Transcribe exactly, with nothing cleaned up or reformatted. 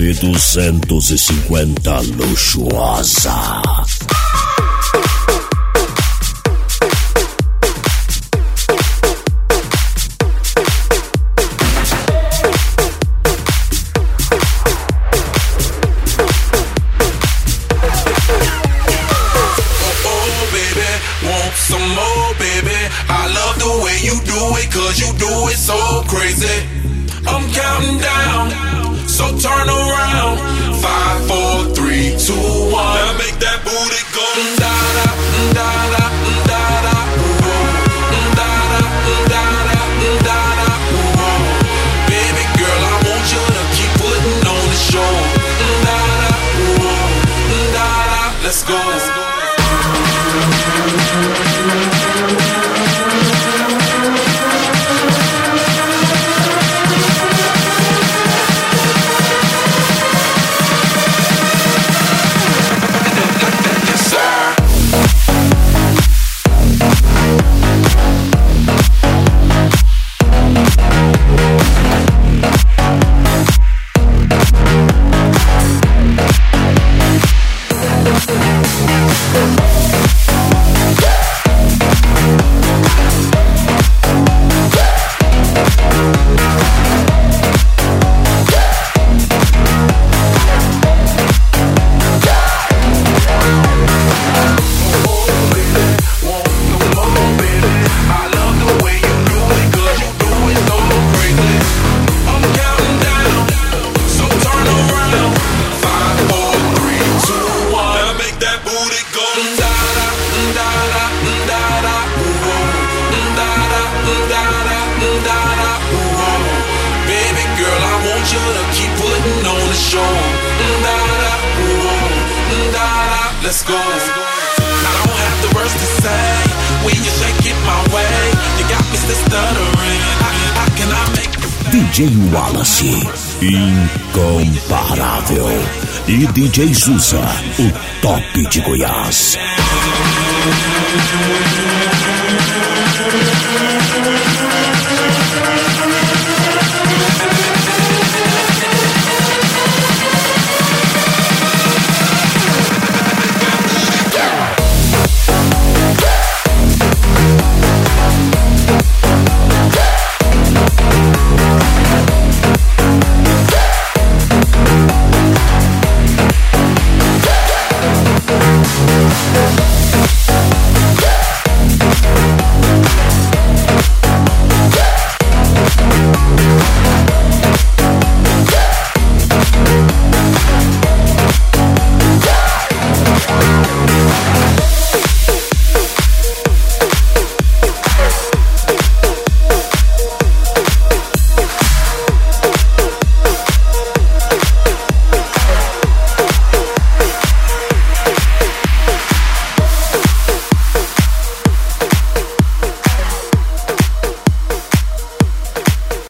F duzentos e cinquenta luxuosa. Some more, baby. I love the way you do it, cause you do it so crazy. I'm counting down, so turn around. Five, four, three, two, one. Now make that booty go da da da da da da. Da da da da da da. Baby girl, I want you to keep putting on the show. Da da da da. Let's go. Let's go. I don't have the words to say when you shake it my way. You got me still stuttering. How, how can I make D J Wallace, incomparável. E D J Zusa, o top de Goiás.